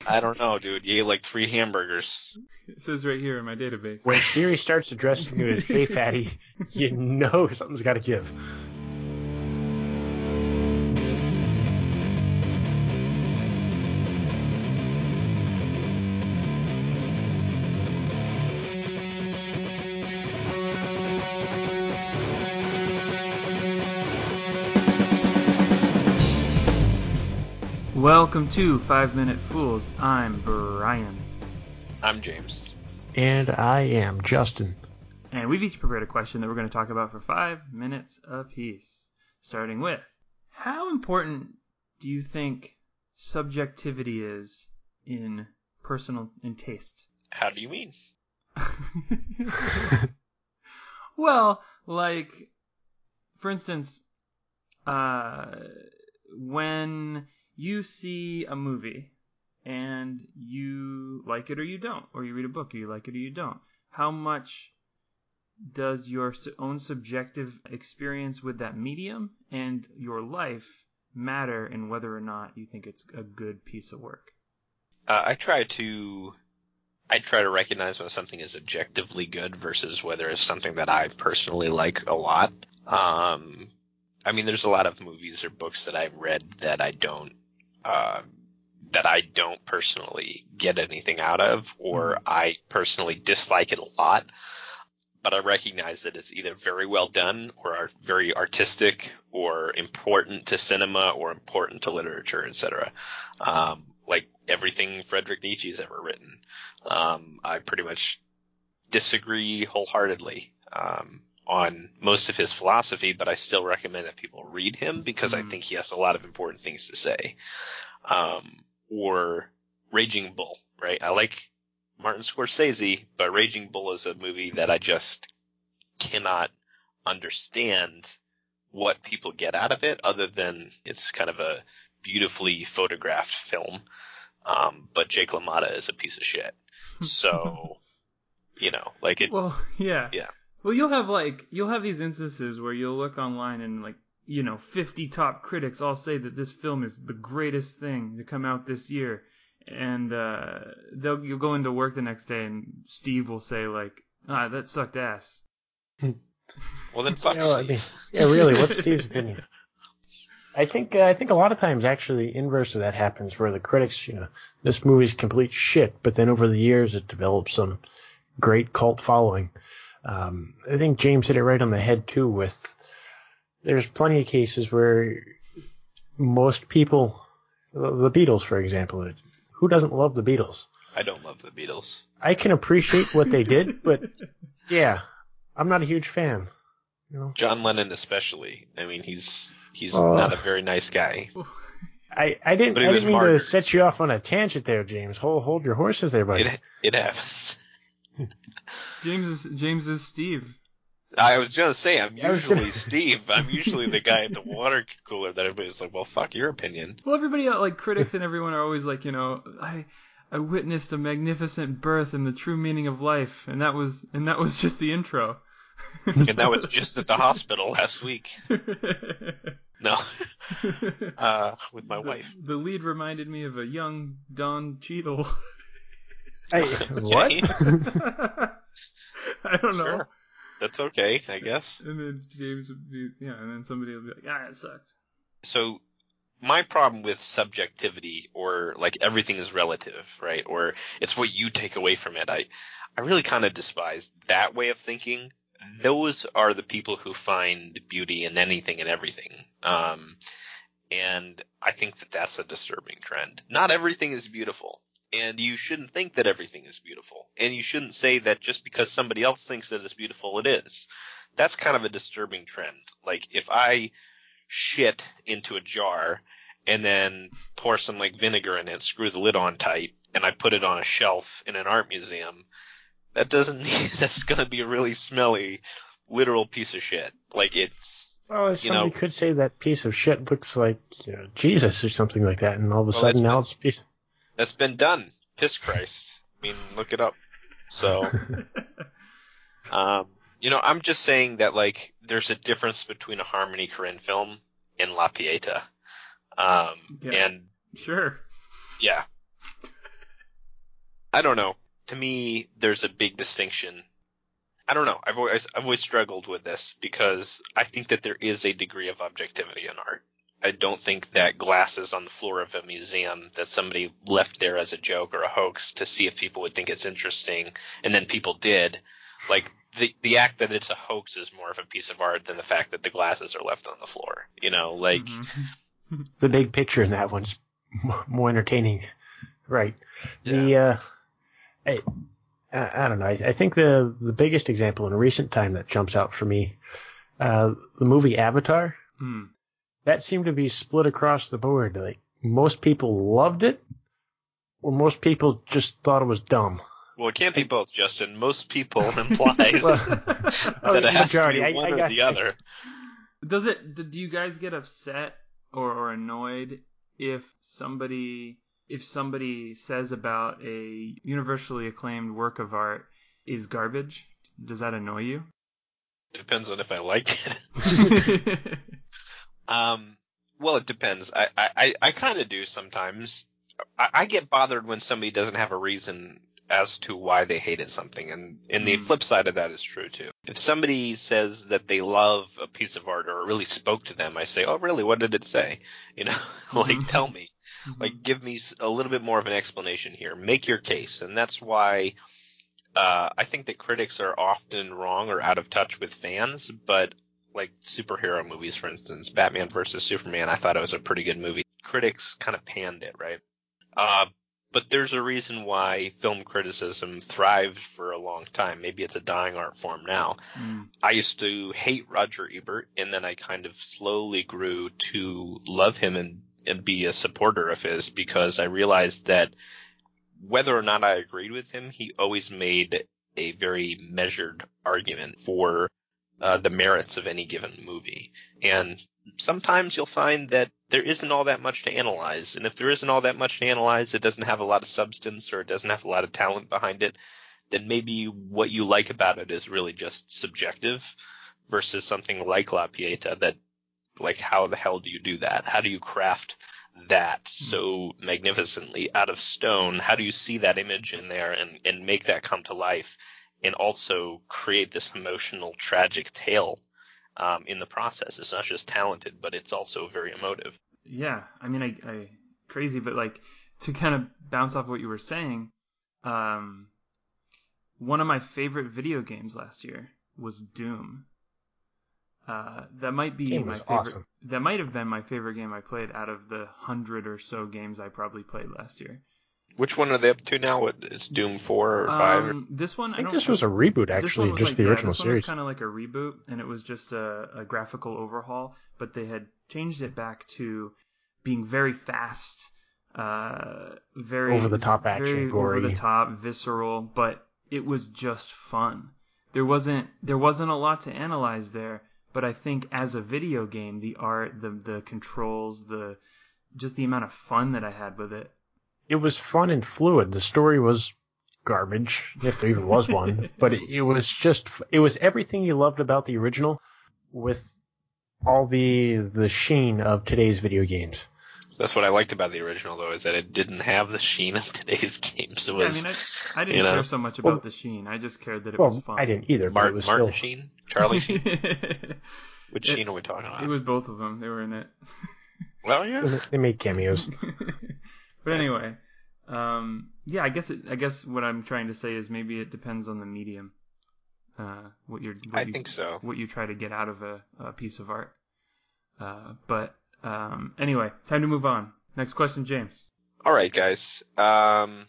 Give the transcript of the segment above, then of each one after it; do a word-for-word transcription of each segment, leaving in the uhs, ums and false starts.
I don't know, dude. You ate like three hamburgers. It says right here in my database. When Siri starts addressing you as "Hey, fatty," you know something's got to give. Welcome to Five Minute Fools. I'm Brian. I'm James. And I am Justin. And we've each prepared a question that we're going to talk about for five minutes apiece. Starting with, how important do you think subjectivity is in personal in taste? How do you mean? Well, like, for instance, uh, when you see a movie and you like it or you don't, or you read a book, or you like it or you don't, how much does your own subjective experience with that medium and your life matter in whether or not you think it's a good piece of work? Uh, I try to I try to recognize when something is objectively good versus whether it's something that I personally like a lot. Um, I mean, there's a lot of movies or books that I've read that I don't uh, that I don't personally get anything out of, or mm-hmm. I personally dislike it a lot. But I recognize that it's either very well done or are very artistic or important to cinema or important to literature, et cetera. Um, like everything Friedrich Nietzsche has ever written. Um, I pretty much disagree wholeheartedly um, on most of his philosophy, but I still recommend that people read him because mm. I think he has a lot of important things to say. Um, or Raging Bull, right? I like Martin Scorsese, but Raging Bull is a movie that I just cannot understand what people get out of it other than it's kind of a beautifully photographed film. Um, but Jake LaMotta is a piece of shit. So, you know, like it. Well, yeah. Yeah. Well, you'll have like, you'll have these instances where you'll look online and like, you know, fifty top critics all say that this film is the greatest thing to come out this year. And uh, they'll you'll go into work the next day, and Steve will say like, "Ah, that sucked ass." Well, then fuck you know, I mean, Steve. Yeah, really. What's Steve's opinion? I think uh, I think a lot of times actually the inverse of that happens, where the critics, you know, this movie's complete shit, but then over the years it develops some great cult following. Um, I think James hit it right on the head too. With there's plenty of cases where most people, the Beatles, for example. Who doesn't love the Beatles? I don't love the Beatles. I can appreciate what they did, but yeah, I'm not a huge fan. You know? John Lennon especially. I mean, he's he's uh, not a very nice guy. I, I didn't I didn't mean martyred. to set you off on a tangent there, James. Hold hold your horses there, buddy. It it happens. James is James is Steve. I was gonna say I'm usually gonna... Steve. I'm usually the guy at the water cooler that everybody's like, well, fuck your opinion. Well, everybody like critics and everyone are always like, you know, I I witnessed a magnificent birth and the true meaning of life, and that was and that was just the intro. And that was just at the hospital last week. No, uh, with my the, wife. The lead reminded me of a young Don Cheadle. Hey, what? I don't know. Sure. That's okay, I guess. And then James would be, yeah, and then somebody would be like, ah, it sucked. So, my problem with subjectivity, or like everything is relative, right? Or it's what you take away from it. I, I really kind of despise that way of thinking. Those are the people who find beauty in anything and everything. Um, and I think that that's a disturbing trend. Not everything is beautiful. And you shouldn't think that everything is beautiful. And you shouldn't say that just because somebody else thinks that it's beautiful, it is. That's kind of a disturbing trend. Like, if I shit into a jar and then pour some, like, vinegar in it, screw the lid on tight, and I put it on a shelf in an art museum, that doesn't mean that's going to be a really smelly, literal piece of shit. Like, it's... Well, if somebody you know, could say that piece of shit looks like you know, Jesus or something like that, and all of a well, sudden now been, it's a piece... That's been done. Piss Christ. I mean, look it up. So, um, you know, I'm just saying that, like, there's a difference between a Harmony Korine film and La Pieta. Um, yeah. and... Sure. Yeah. I don't know. To me, there's a big distinction. I don't know. I've always I've always struggled with this because I think that there is a degree of objectivity in art. I don't think that glasses on the floor of a museum that somebody left there as a joke or a hoax to see if people would think it's interesting, and then people did. Like the the act that it's a hoax is more of a piece of art than the fact that the glasses are left on the floor. You know, like Mm-hmm. The big picture in that one's m- more entertaining, right? The Yeah. uh, I, I I don't know. I, I think the the biggest example in recent time that jumps out for me, uh, the movie Avatar. Mm. That seemed to be split across the board. Like most people loved it, or most people just thought it was dumb. Well, it can't be both, Justin. Most people implies Well, that oh, it has majority. to I- be one I or got the you. other. Does it? Do you guys get upset or, or annoyed if somebody if somebody says about a universally acclaimed work of art is garbage? Does that annoy you? Depends on if I liked it. Um, well, it depends. I, I, I, I kind of do sometimes. I, I get bothered when somebody doesn't have a reason as to why they hated something, and, and the Mm. flip side of that is true too. If somebody says that they love a piece of art or it really spoke to them, I say, oh, really? What did it say? You know, like, Mhm. tell me. Mhm. Like, give me s- a little bit more of an explanation here. Make your case. And that's why uh, I think that critics are often wrong or out of touch with fans, but like superhero movies, for instance, Batman versus Superman, I thought it was a pretty good movie. Critics kind of panned it, right? Uh, but there's a reason why film criticism thrived for a long time. Maybe it's a dying art form now. Mm. I used to hate Roger Ebert, and then I kind of slowly grew to love him and, and be a supporter of his because I realized that whether or not I agreed with him, he always made a very measured argument for uh, the merits of any given movie. And sometimes you'll find that there isn't all that much to analyze. And if there isn't all that much to analyze, it doesn't have a lot of substance or it doesn't have a lot of talent behind it, then maybe what you like about it is really just subjective versus something like La Pieta that, like, how the hell do you do that? How do you craft that so magnificently out of stone? How do you see that image in there and, and make that come to life and also create this emotional, tragic tale um, in the process? It's not just talented, but it's also very emotive. Yeah, I mean, I, I crazy, but like to kind of bounce off what you were saying, um, one of my favorite video games last year was Doom. Uh, that might be Game my was favorite. awesome. That might have been my favorite game I played out of the hundred or so games I probably played last year. Which one are they up to now? What is Doom four or five? Um, this one, I I think don't. this was a reboot, This one actually, was just like, the yeah, original this one was series. kind of like a reboot, and it was just a, a graphical overhaul, but they had changed it back to being very fast, uh, very Over-the-top action, very gory. over the top, visceral, but it was just fun. There wasn't there wasn't a lot to analyze there, but I think as a video game, the art, the the controls, the just the amount of fun that I had with it. It was fun and fluid. The story was garbage, if there even was one, but it, it was just, it was everything you loved about the original with all the the sheen of today's video games. That's what I liked about the original, though, is that it didn't have the sheen of today's games. It Yeah, I was, mean, I, I didn't you know, care so much about Well, the sheen. I just cared that it was Well, fun. I didn't either, but it Martin, was Martin still. Sheen, Charlie Sheen. it, Which Sheen are we talking about? it was both of them. They were in it. Well, yeah. They made cameos. But anyway, um, yeah, I guess it, I guess what I'm trying to say is maybe it depends on the medium. Uh, what you're, what I you, think so. what you try to get out of a, a piece of art. Uh, but um, anyway, time to move on. Next question, James. All right, guys. Um,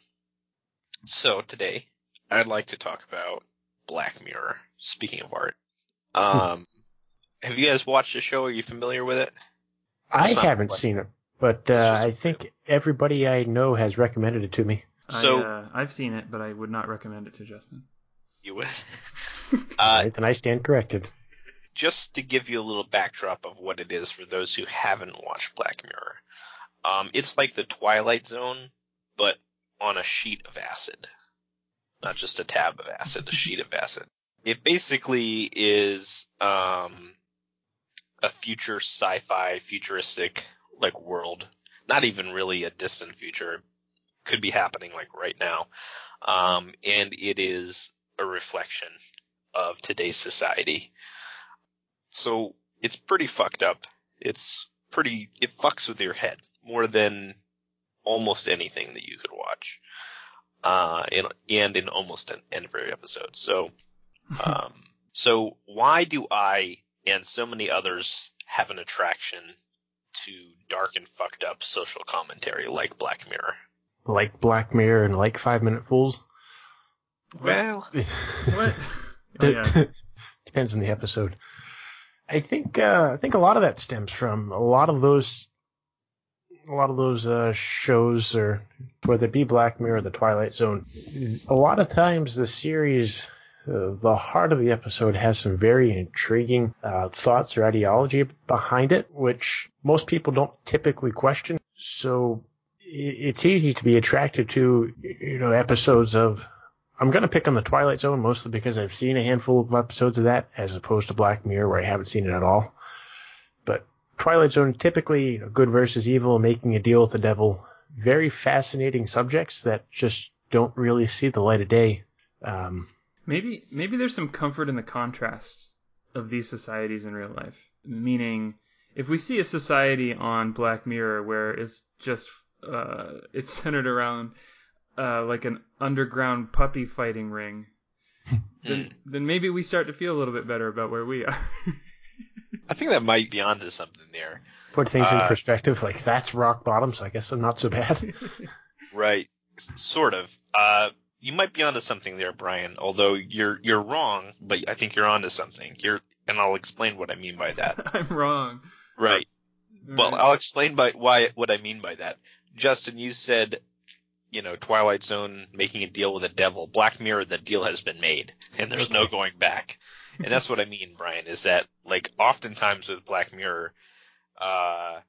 so today I'd like to talk about Black Mirror. Speaking of art, um, have you guys watched the show? Are you familiar with it? I It's not haven't Black seen Mirror. it, but uh, It's just- I think everybody I know has recommended it to me. So- I, uh, I've seen it, but I would not recommend it to Justin. You would. All uh, right, then I stand corrected. just to give you a little backdrop of what it is for those who haven't watched Black Mirror. Um, it's like the Twilight Zone, but on a sheet of acid. Not just a tab of acid, a sheet of acid. It basically is um, a future sci-fi, futuristic like world. Not even really a distant future. could be happening like right now. Um, and it is a reflection of today's society. So it's pretty fucked up. It's pretty, it fucks with your head more than almost anything that you could watch. Uh, in, and in almost an, every episode. So, um, so why do I and so many others have an attraction to dark and fucked up social commentary like Black Mirror? Like Black Mirror and like Five Minute Fools? Well, What? Oh, yeah. Depends on the episode. I think uh, I think a lot of that stems from a lot of those a lot of those uh, shows, or whether it be Black Mirror or The Twilight Zone. A lot of times the series, uh, the heart of the episode has some very intriguing uh, thoughts or ideology behind it, which most people don't typically question. So it's easy to be attracted to, you know, episodes of. I'm going to pick on The Twilight Zone mostly because I've seen a handful of episodes of that as opposed to Black Mirror where I haven't seen it at all. But Twilight Zone, typically, you know, good versus evil, making a deal with the devil. Very fascinating subjects that just don't really see the light of day. Um, maybe maybe there's some comfort in the contrast of these societies in real life. Meaning, if we see a society on Black Mirror where it's just uh, it's centered around uh, like an underground puppy fighting ring, then then maybe we start to feel a little bit better about where we are. I think that might be onto something there. Put things uh, in perspective, like that's rock bottom, so I guess I'm not so bad. Right, sort of. Uh, you might be onto something there, Brian. Although you're you're wrong, but I think you're onto something. You're, and I'll explain what I mean by that. I'm wrong. Right. All Well, right. I'll explain by why what I mean by that. Justin, you said, you know, Twilight Zone making a deal with the devil. Black Mirror, the deal has been made, and there's no Okay. going back. And that's what I mean, Brian, is that, like, oftentimes with Black Mirror, uh,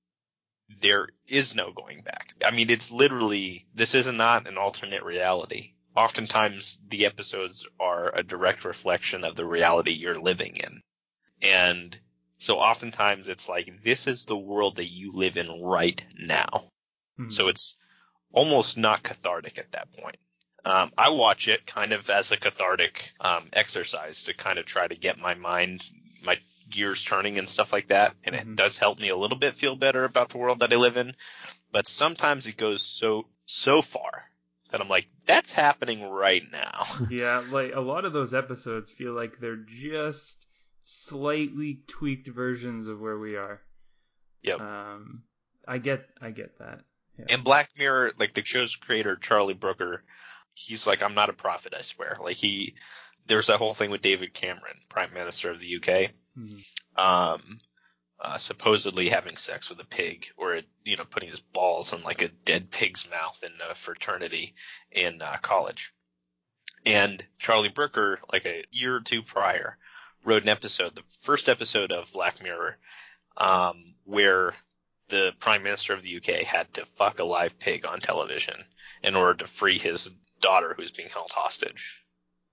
there is no going back. I mean, it's literally, this is not an alternate reality. Oftentimes, the episodes are a direct reflection of the reality you're living in. And so oftentimes it's like, this is the world that you live in right now. Hmm. So it's almost not cathartic at that point. Um, I watch it kind of as a cathartic um, exercise to kind of try to get my mind, my gears turning and stuff like that. And Mhm. it does help me a little bit feel better about the world that I live in. But sometimes it goes so, so far that I'm like, that's happening right now. Yeah, like a lot of those episodes feel like they're just slightly tweaked versions of where we are. Yep. Um, I get, I get that. Yeah. And Black Mirror, like the show's creator, Charlie Brooker, he's like, I'm not a prophet, I swear. Like he, there's that whole thing with David Cameron, Prime Minister of the U K, Mhm. um, uh, supposedly having sex with a pig, or, you know, putting his balls in like a dead pig's mouth in a fraternity in uh, college. And Charlie Brooker, like a year or two prior, wrote an episode, the first episode of Black Mirror, um, where the Prime Minister of the U K had to fuck a live pig on television in order to free his daughter who's being held hostage.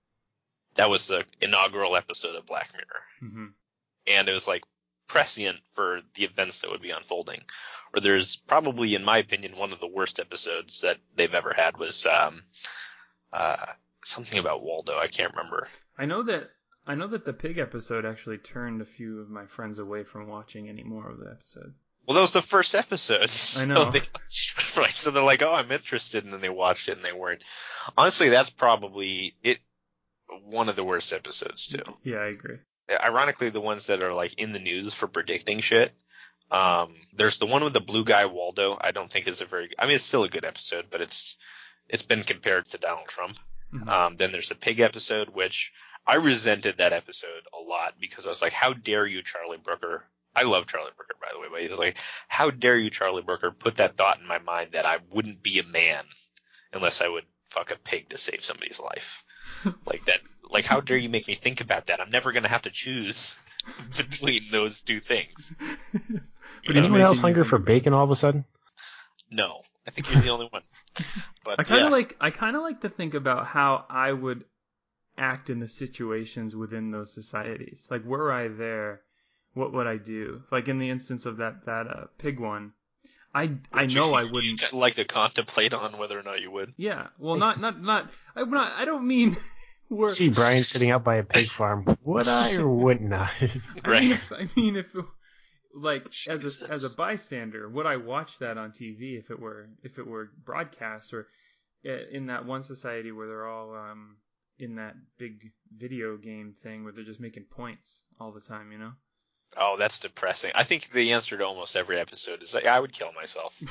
That was the inaugural episode of Black Mirror. Mm-hmm. And it was like prescient for the events that would be unfolding. Or there's probably, in my opinion, one of the worst episodes that they've ever had was um, uh, something about Waldo. I can't remember. I know that I know that the pig episode actually turned a few of my friends away from watching any more of the episodes. Well, that was the first episode. So I know. They, right, so they're like, oh, I'm interested, and then they watched it and they weren't. Honestly, that's probably it. One of the worst episodes too. Yeah, I agree. Ironically, the ones that are like in the news for predicting shit. Um, there's the one with the blue guy Waldo. I don't think is a very. I mean, it's still a good episode, but it's it's been compared to Donald Trump. Mm-hmm. Um, then there's the pig episode, which I resented that episode a lot because I was like, how dare you, Charlie Brooker? I love Charlie Brooker, by the way, but he was like, how dare you, Charlie Brooker, put that thought in my mind that I wouldn't be a man unless I would fuck a pig to save somebody's life. Like that, like how dare you make me think about that? I'm never going to have to choose between those two things. But You he's know? Anyone else making you hunger think for about bacon all of a sudden? No, I think you're the only one. But I kind yeah, of like I kind of like to think about how I would act in the situations within those societies. Like, were I there, what would I do? Like in the instance of that that uh, pig one, I I Would know you, I wouldn't. You'd like to contemplate on whether or not you would. Yeah. Well, not not not. I'm not. I don't mean. We're, See Brian sitting out by a pig farm. Would I or wouldn't I? I mean, if, I mean, if like Jesus. as a as a bystander, would I watch that on T V if it were if it were broadcast, or in that one society where they're all um, in that big video game thing where they're just making points all the time, you know? Oh, that's depressing. I think the answer to almost every episode is like, I would kill myself.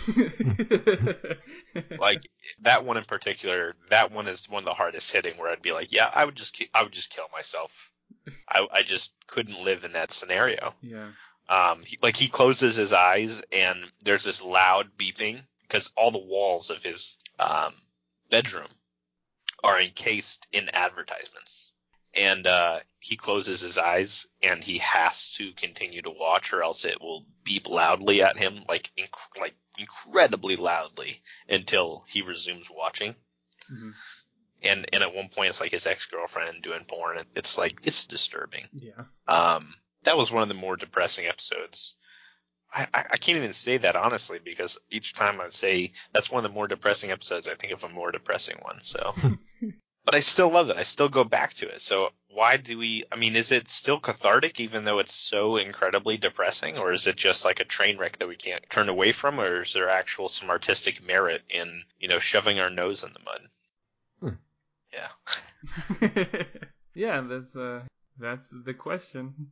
Like that one in particular, that one is one of the hardest hitting where I'd be like, yeah, I would just, ki- I would just kill myself. I, I just couldn't live in that scenario. Yeah. Um, he, like he closes his eyes and there's this loud beeping because all the walls of his um, bedroom are encased in advertisements. And uh, he closes his eyes, and he has to continue to watch, or else it will beep loudly at him, like inc- like incredibly loudly, until he resumes watching. Mm-hmm. And and at one point, it's like his ex-girlfriend doing porn. It's like it's disturbing. Yeah. Um, that was one of the more depressing episodes. I, I, I can't even say that honestly, because each time I say that's one of the more depressing episodes, I think of a more depressing one. So. But I still love it. I still go back to it. So why do we – I mean, is it still cathartic even though it's so incredibly depressing? Or is it just like a train wreck that we can't turn away from? Or is there actual some artistic merit in, you know, shoving our nose in the mud? Hmm. Yeah. Yeah, that's uh, that's the question.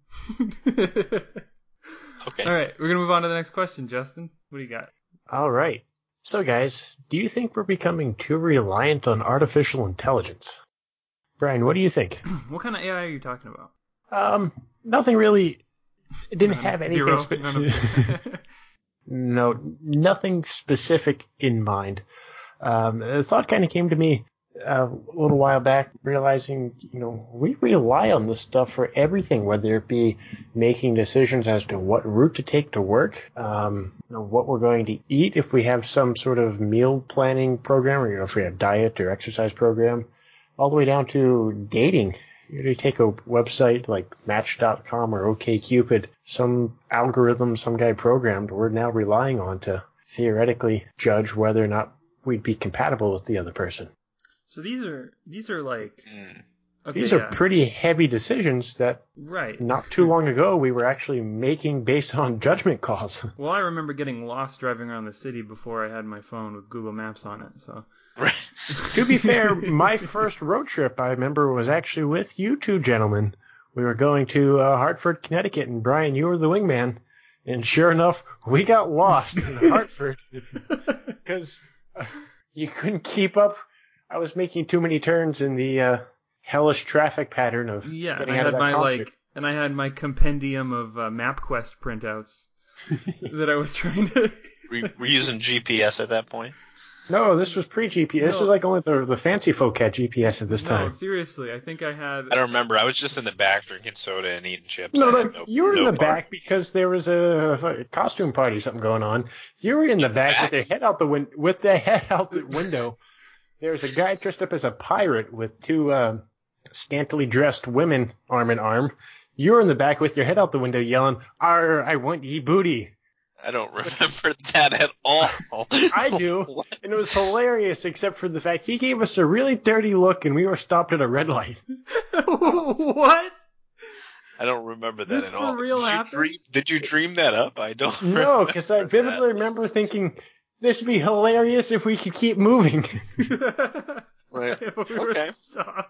Okay. All right, we're going to move on to the next question. Justin, what do you got? All right. So, guys, do you think we're becoming too reliant on artificial intelligence? Brian, what do you think? What kind of A I are you talking about? Um, nothing really. It didn't None. have anything. Zero? Spe- None of- no, nothing specific in mind. Um, the thought kind of came to me uh, a little while back, realizing, you know, we rely on this stuff for everything, whether it be making decisions as to what route to take to work, um, you know, what we're going to eat if we have some sort of meal planning program, or, you know, if we have diet or exercise program, all the way down to dating. You take a website like Match dot com or OkCupid, some algorithm some guy programmed, we're now relying on to theoretically judge whether or not we'd be compatible with the other person. So these are these are like Mm. okay, These are yeah. pretty heavy decisions that right. not too long ago we were actually making based on judgment calls. Well, I remember getting lost driving around the city before I had my phone with Google Maps on it. So, Right. To be fair, my first road trip I remember was actually with you two gentlemen. We were going to uh, Hartford, Connecticut, and Brian, you were the wingman. And sure enough, we got lost in Hartford because uh, you couldn't keep up. I was making too many turns in the uh, hellish traffic pattern of yeah, and getting I out had of that my concert. like, and I had my compendium of uh, MapQuest printouts that I was trying to. Were, were you using G P S at that point? No, this was pre-G P S. This No. is like only the, the fancy folk had G P S at this No, time. seriously, I think I had. I don't remember. I was just in the back drinking soda and eating chips. No, I no, had no, you were in no the part. back because there was a, a costume party or something going on. You were in the back, back? with your head out the win- with the head out the window. There was a guy dressed up as a pirate with two uh, scantily dressed women arm in arm. You were in the back with your head out the window yelling, "Arr, I want ye booty." I don't remember that at all. I do, What? and it was hilarious except for the fact he gave us a really dirty look and we were stopped at a red light. What? I don't remember that This at for all. real did, you happened? dream, did you dream that up? I don't No, remember because I that. vividly remember thinking, this would be hilarious if we could keep moving. Right. we Okay. were stopped.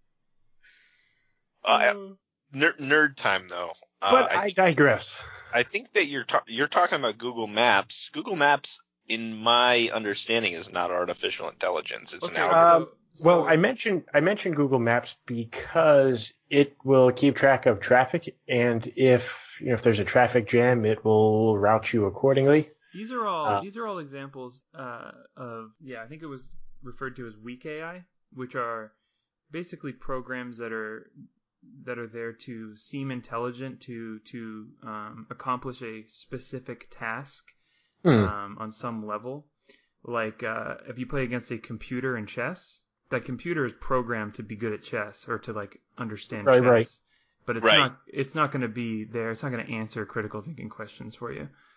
Uh, nerd, nerd time, though. Uh, But I, I digress. I think that you're ta- you're talking about Google Maps. Google Maps, in my understanding, is not artificial intelligence. It's Okay, an so- algorithm. Um, well, so- I mentioned I mentioned Google Maps because it will keep track of traffic, and if you know if there's a traffic jam, it will route you accordingly. These are all Uh, these are all examples uh, of yeah. I think it was referred to as weak A I, which are basically programs that are that are there to seem intelligent to to um, accomplish a specific task Hmm. um, on some level. Like uh, if you play against a computer in chess, that computer is programmed to be good at chess or to like understand Right, chess. right. But it's Right. not it's not going to be there. It's not going to answer critical thinking questions for you.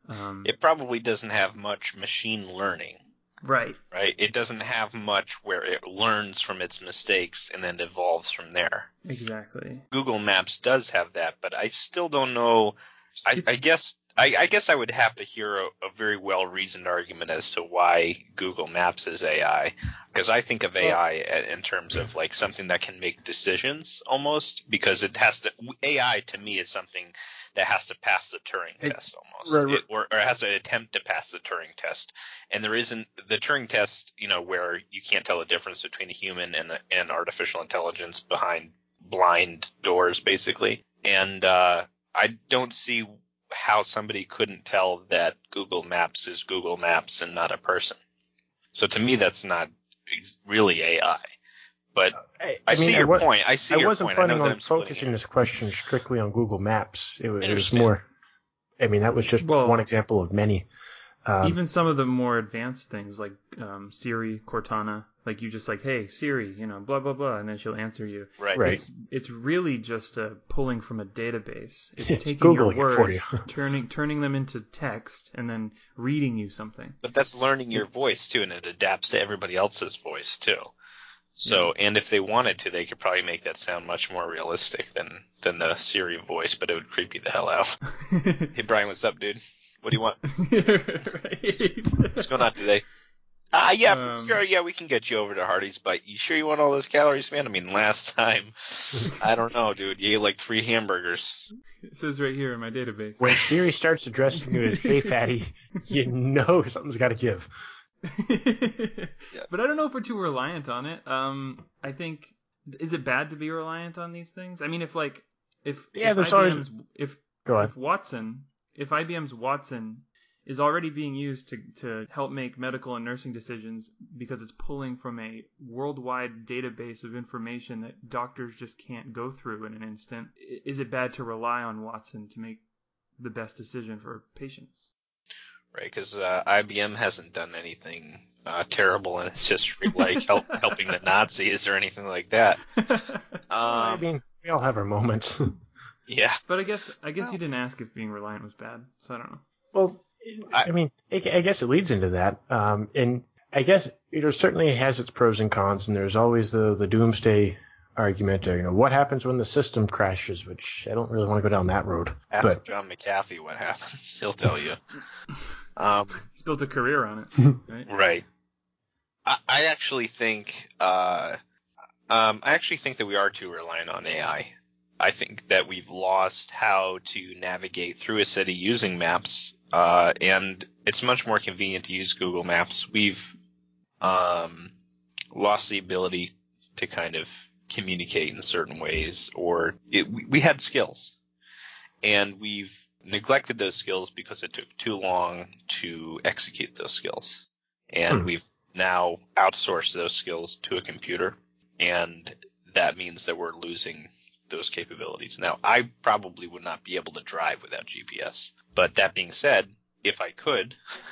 Um, It probably doesn't have much machine learning, right. right? It doesn't have much where it learns from its mistakes and then evolves from there. Exactly. Google Maps does have that, but I still don't know. I, It's- I guess I, I guess I would have to hear a, a very well-reasoned argument as to why Google Maps is A I, because I think of A I in terms of like something that can make decisions almost, because it has to. A I to me is something that has to pass the Turing It- test almost, right, right. It, or, or has to attempt to pass the Turing test. And there isn't the Turing test, you know, where you can't tell the difference between a human and and artificial intelligence behind blind doors, basically. And uh, I don't see how somebody couldn't tell that Google Maps is Google Maps and not a person. So to me, that's not ex- really A I. But I, I, I see mean, your I wa- point. I see I your wasn't point. I know planning that on I'm splitting focusing hairs. this question strictly on Google Maps. It, wa- it was understand. more. I mean, that was just Well- one example of many. Um, Even some of the more advanced things like um, Siri, Cortana, like you just like, hey Siri, you know, blah blah blah, and then she'll answer you. Right. Right. It's it's really just uh, pulling from a database. It's, It's taking your Googling it for words, you. turning turning them into text, and then reading you something. But that's learning your voice too, and it adapts to everybody else's voice too. So, and if they wanted to, they could probably make that sound much more realistic than than the Siri voice, but it would creep you the hell out. Hey Brian, what's up, dude? What do you want? What's going on today? Ah, uh, yeah, for Um, sure. Yeah, we can get you over to Hardee's, but you sure you want all those calories, man? I mean, last time, I don't know, dude. You ate like three hamburgers. It says right here in my database. when Siri starts addressing you as "Hey, fatty," you know something's got to give. But I don't know if we're too reliant on it. Um, I think is it bad to be reliant on these things? I mean, if like if Yeah, if there's I B M's always- if Go on. if Watson if I B M's Watson is already being used to to help make medical and nursing decisions because it's pulling from a worldwide database of information that doctors just can't go through in an instant, i- is it bad to rely on Watson to make the best decision for patients? Right, because uh, I B M hasn't done anything uh, terrible in its history, like help, helping the Nazis or anything like that. I Um, mean, we all have our moments. yeah, But I guess I guess you didn't ask if being reliant was bad, so I don't know. Well, I, I mean, I, I guess it leads into that. Um, and I guess you know certainly it has its pros and cons, and there's always the the doomsday argument, or you know what happens when the system crashes, which I don't really want to go down that road. ask But John McAfee what happens. He'll tell you. Um, He's built a career on it, right? right. I, I actually think, uh, um, I actually think that we are too reliant on A I. I think that we've lost how to navigate through a city using maps, uh, and it's much more convenient to use Google Maps. We've um, lost the ability to kind of communicate in certain ways, or it, we, we had skills, and we've neglected those skills because it took too long to execute those skills, and Hmm. we've now outsourced those skills to a computer, and that means that we're losing those capabilities. Now, I probably would not be able to drive without G P S, but that being said, if I could,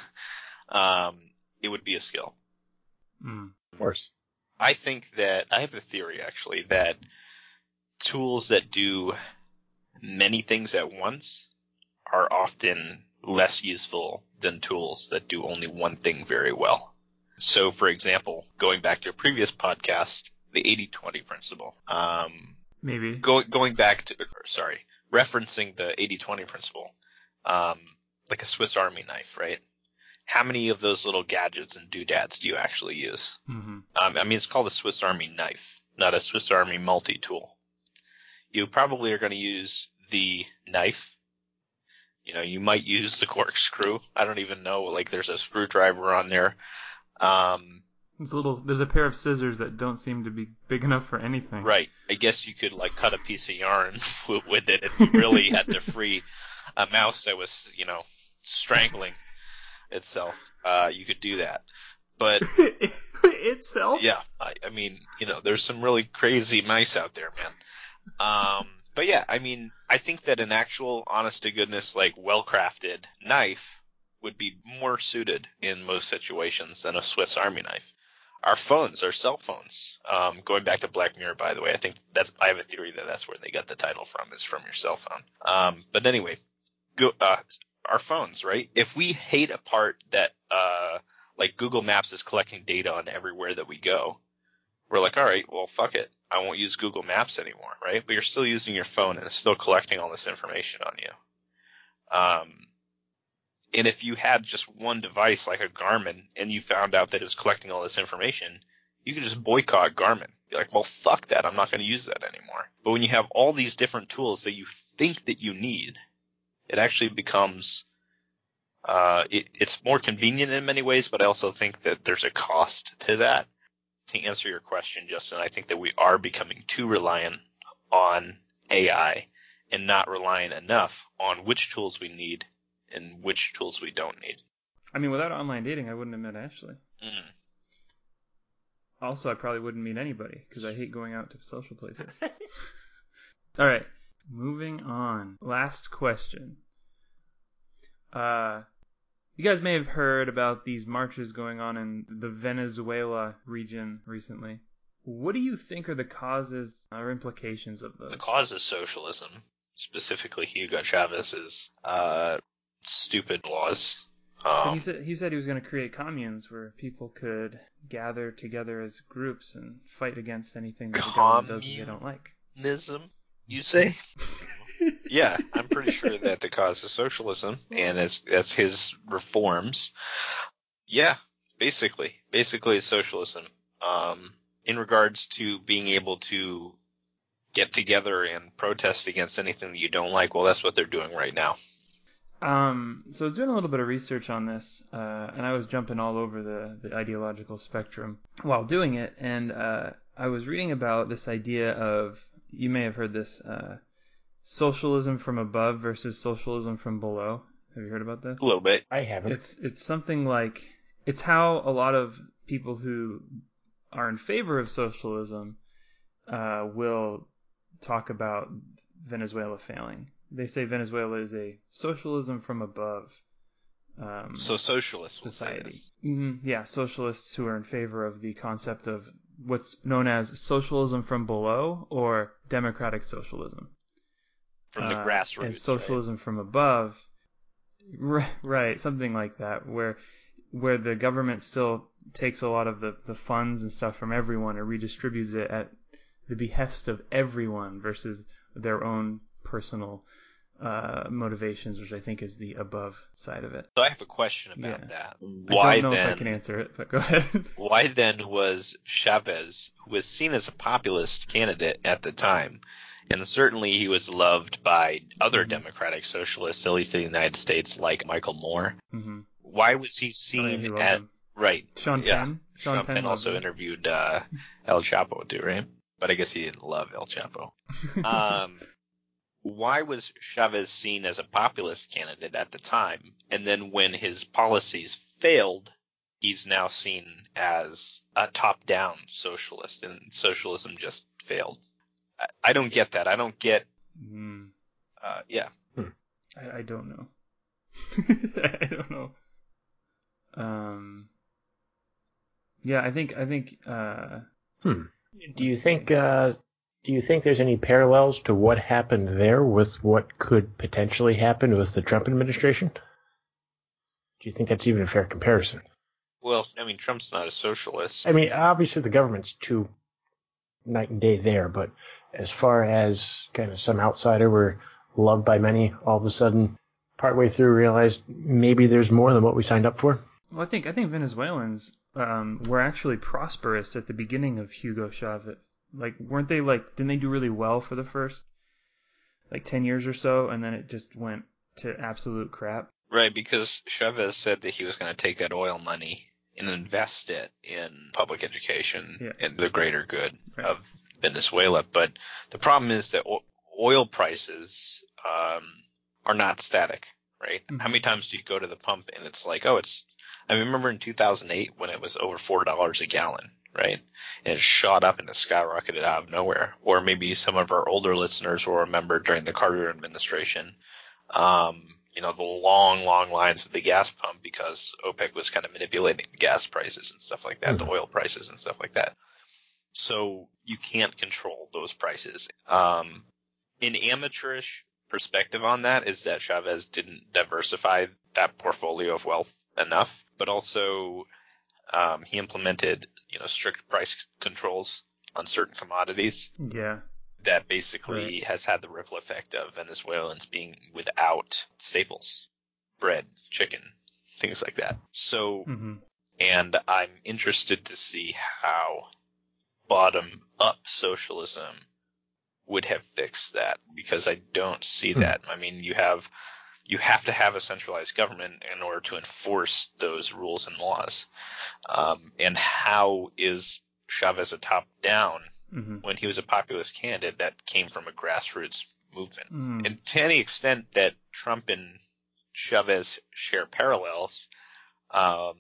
um, it would be a skill. Mm. of course, I think that I have a theory actually that tools that do many things at once are often less useful than tools that do only one thing very well. So, for example, going back to a previous podcast, the eighty twenty principle. Um, Maybe. go, going back to, or sorry, referencing the eighty twenty principle, um, like a Swiss Army knife, right? How many of those little gadgets and doodads do you actually use? hmm Um, I mean, it's called a Swiss Army knife, not a Swiss Army multi-tool. You probably are going to use the knife. You know, you might use the corkscrew. I don't even know. Like, there's a screwdriver on there. Um, It's a little. There's a pair of scissors that don't seem to be big enough for anything. right. I guess you could, like, cut a piece of yarn with it if you really had to free a mouse that was, you know, strangling itself. Uh, you could do that. But Itself. yeah, I, I mean, you know, there's some really crazy mice out there, man. Um, but yeah, I mean, I think that an actual, honest to goodness, like well-crafted knife would be more suited in most situations than a Swiss Army knife. Our phones, our cell phones, um, going back to Black Mirror, by the way, I think that's, I have a theory that that's where they got the title from, is from your cell phone. Um, but anyway, go, uh, our phones, right? If we hate a part that, uh, like Google Maps is collecting data on everywhere that we go, we're like, all right, well, fuck it. I won't use Google Maps anymore, right? But you're still using your phone and it's still collecting all this information on you. Um, and if you had just one device like a Garmin and you found out that it was collecting all this information, you could just boycott Garmin. Be like, well, fuck that. I'm not going to use that anymore. But when you have all these different tools that you think that you need, it actually becomes uh, it, it's more convenient in many ways, but I also think that there's a cost to that. To answer your question, Justin, I think that we are becoming too reliant on A I and not relying enough on which tools we need and which tools we don't need. I mean, without online dating, I wouldn't have met Ashley. Mm. Also, I probably wouldn't meet anybody because I hate going out to social places. All right, moving on. Last question. Uh, you guys may have heard about these marches going on in the Venezuela region recently. What do you think are the causes or implications of those? The cause is socialism, specifically Hugo Chavez's uh, stupid laws. But Um, he said he said he was going to create communes where people could gather together as groups and fight against anything that the government does that they don't like. Communism, you say? Yeah, I'm pretty sure that the cause is socialism, and that's that's his reforms. Yeah, basically, basically it's socialism. Um, in regards to being able to get together and protest against anything that you don't like, well, that's what they're doing right now. Um, so I was doing a little bit of research on this, uh, and I was jumping all over the, the ideological spectrum while doing it, and uh, I was reading about this idea of, you may have heard this, uh, socialism from above versus socialism from below. Have you heard about this? A little bit. I haven't. It's it's something like, it's how a lot of people who are in favor of socialism uh, will talk about Venezuela failing. They say Venezuela is a socialism from above um, So socialist society. Mm-hmm. Yeah, socialists who are in favor of the concept of what's known as socialism from below or democratic socialism. from the Uh, grassroots. and socialism from above, right, right, something like that, where where the government still takes a lot of the, the funds and stuff from everyone and redistributes it at the behest of everyone versus their own personal uh, motivations, which I think is the above side of it. So I have a question about Yeah. that. I Why don't know then? if I can answer it, but go ahead. Why then was Chavez, who was seen as a populist candidate at the time, and certainly he was loved by other Mhm. democratic socialists, at least in the United States, like Michael Moore. Mm-hmm. Why was he Oh, yeah, seen he loved at him. right? Sean yeah, Penn. Sean, Sean Penn, Penn also loved him. interviewed uh, El Chapo too, right? But I guess he didn't love El Chapo. Um, why was Chavez seen as a populist candidate at the time, and then when his policies failed, he's now seen as a top-down socialist, and socialism just failed? I, I don't get that. I don't get. Mm, Uh, yeah. I, I don't know. I don't know. Um. Yeah, I think I think. Uh, Hmm. Do you Let's think see. uh, do you think there's any parallels to what happened there with what could potentially happen with the Trump administration? Do you think that's even a fair comparison? Well, I mean, Trump's not a socialist. I mean, obviously the government's too night and day there, but as far as kind of some outsider we're loved by many, all of a sudden, partway through, realized maybe there's more than what we signed up for. well, I think I think Venezuelans um, were actually prosperous at the beginning of Hugo Chavez. Like, weren't they like? Didn't they do really well for the first like ten years or so, and then it just went to absolute crap? Right, because Chavez said that he was going to take that oil money and invest it in public education Yeah. and the greater good Right. of Venezuela. But the problem is that o- oil prices um, are not static, right? Mhm. How many times do you go to the pump and it's like, oh, it's – I remember in two thousand eight when it was over four dollars a gallon, right? And it shot up and it skyrocketed out of nowhere. Or maybe some of our older listeners will remember during the Carter administration – um, you know, the long, long lines at the gas pump because OPEC was kind of manipulating the gas prices and stuff like that, Mhm. the oil prices and stuff like that. So you can't control those prices. Um, in amateurish perspective on that is that Chavez didn't diversify that portfolio of wealth enough, but also um, he implemented, you know, strict price controls on certain commodities. Yeah. That basically Right. has had the ripple effect of Venezuelans being without staples, bread, chicken, things like that. So, Mm-hmm. and I'm interested to see how bottom-up socialism would have fixed that, because I don't see Hmm. that. I mean, you have you have to have a centralized government in order to enforce those rules and laws. Um, and how is Chavez a top-down Mm-hmm. when he was a populist candidate that came from a grassroots movement? Mm. And to any extent that Trump and Chavez share parallels, um,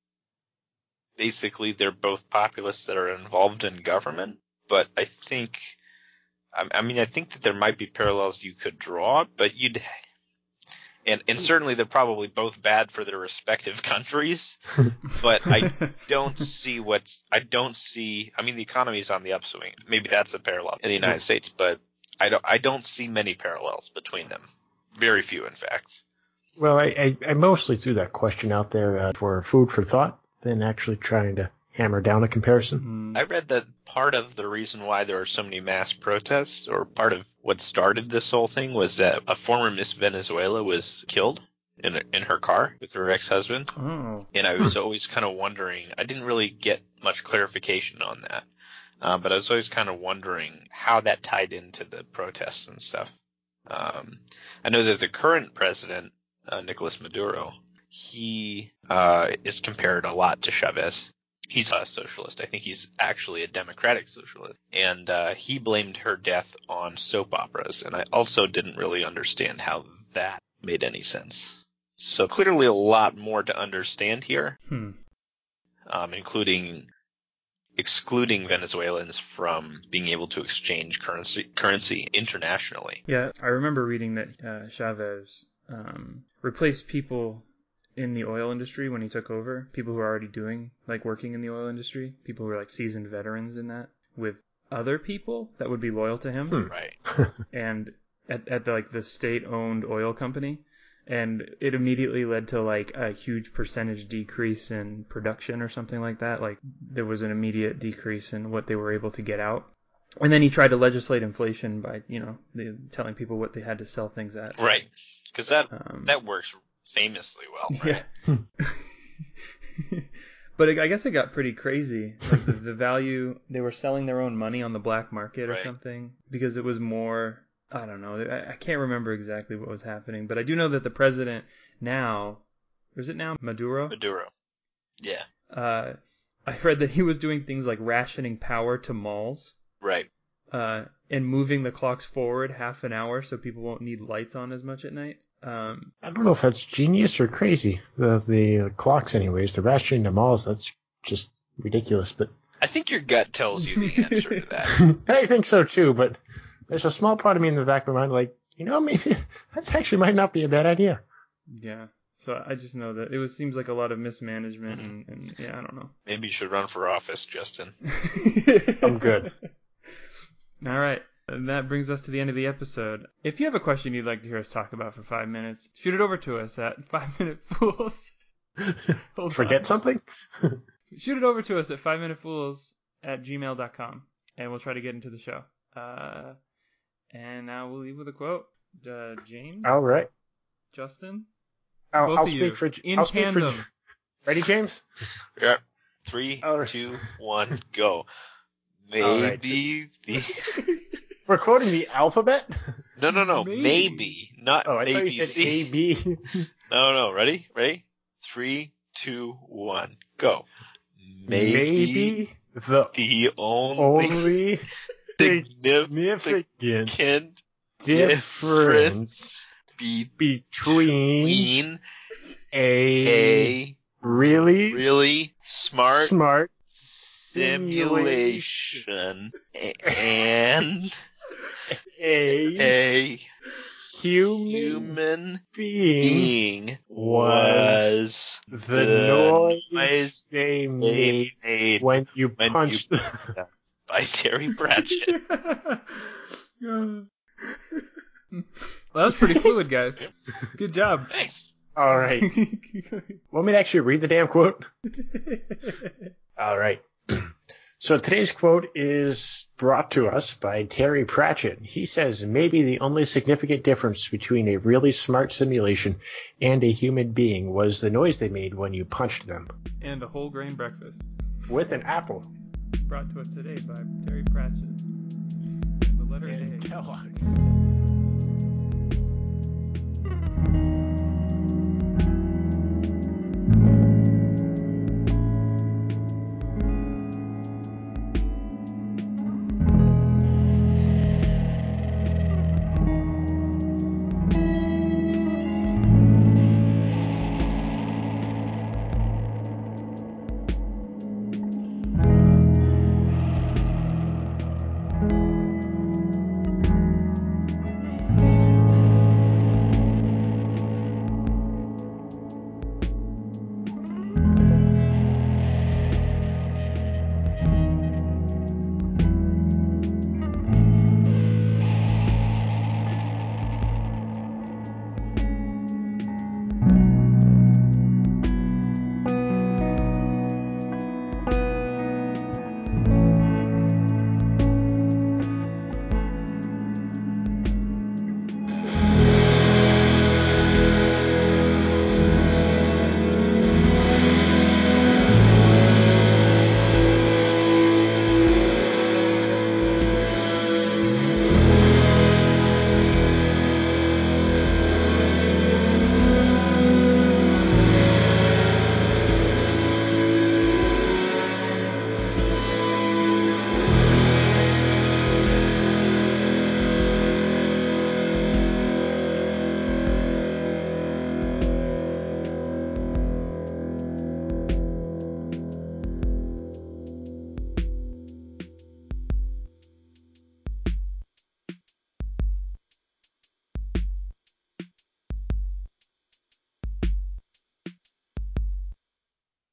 basically they're both populists that are involved in government. But I think, I, I mean, I think that there might be parallels you could draw, but you'd, and, and certainly they're probably both bad for their respective countries. But I don't see what's, I don't see, I mean, the economy is on the upswing. Maybe that's a parallel in the United States, but I don't, I don't see many parallels between them. Very few, in fact. Well, I, I, I mostly threw that question out there uh, for food for thought than actually trying to hammer down a comparison. Mm. I read that part of the reason why there are so many mass protests, or part of what started this whole thing, was that a former Miss Venezuela was killed in in her car with her ex-husband. Oh. And I was always kind of wondering, I didn't really get much clarification on that, uh, but I was always kind of wondering how that tied into the protests and stuff. Um, I know that the current president, uh, Nicolas Maduro, he uh, is compared a lot to Chavez. He's a socialist. I think he's actually a democratic socialist. And uh, he blamed her death on soap operas. And I also didn't really understand how that made any sense. So clearly a lot more to understand here, Hmm. um, including excluding Venezuelans from being able to exchange currency currency internationally. Yeah, I remember reading that uh, Chavez um, replaced people in the oil industry when he took over, people who are already doing, like, working in the oil industry, people who are, like, seasoned veterans in that, with other people that would be loyal to him. Hmm. Right. And at, at the, like, the state-owned oil company. And it immediately led to, like, a huge percentage decrease in production or something like that. Like, there was an immediate decrease in what they were able to get out. And then he tried to legislate inflation by, you know, the, telling people what they had to sell things at. Right. Because that, Um, that works famously well, right? Yeah. But it, I guess it got pretty crazy. Like the, the value, they were selling their own money on the black market or Right. something because it was more, I don't know. I, I can't remember exactly what was happening, but I do know that the president now, or is it now Maduro? Maduro. Yeah. Uh, I read that he was doing things like rationing power to malls. Right. Uh, and moving the clocks forward half an hour so people won't need lights on as much at night. Um, I don't know if that's genius or crazy. The the uh, clocks, anyways, the rationing the malls, that's just ridiculous. But I think your gut tells you the answer to that. I think so too. But there's a small part of me in the back of my mind, like, you know, maybe that's actually might not be a bad idea. yeah. So I just know that it was seems like a lot of mismanagement and, and yeah, I don't know. Maybe you should run for office, Justin. I'm good. All right. And that brings us to the end of the episode. If you have a question you'd like to hear us talk about for five minutes, shoot it over to us at Five Minute Fools. Hold Forget on. something? Shoot it over to us at five minute fools at gmail dot com, and we'll try to get into the show. Uh, and now we'll leave with a quote. Uh, James? All right. Justin? I'll, Both I'll of speak you, for in I'll speak tandem. for. Ready, James? Yeah. Three, All right. two, one, go. All right. Maybe the We're quoting the alphabet? no, no, no. Maybe. Maybe, not Oh, I thought maybe. you said C. A, B. No, no. Ready? Ready? Three, two, one, go. Maybe, Maybe the the only, only significant significant difference difference between between a a really really smart smart simulation simulation and a a human human being being was was the noise noise they they made made when you when you- punched by Terry Pratchett. Yeah. Well, that's pretty fluid, guys. Good job. Thanks. All right. Want me to actually read the damn quote? All right. So today's quote is brought to us by Terry Pratchett. He says, maybe the only significant difference between a really smart simulation and a human being was the noise they made when you punched them. And a whole grain breakfast. With an apple. Brought to us today by Terry Pratchett. The letter And A. Kellogg's.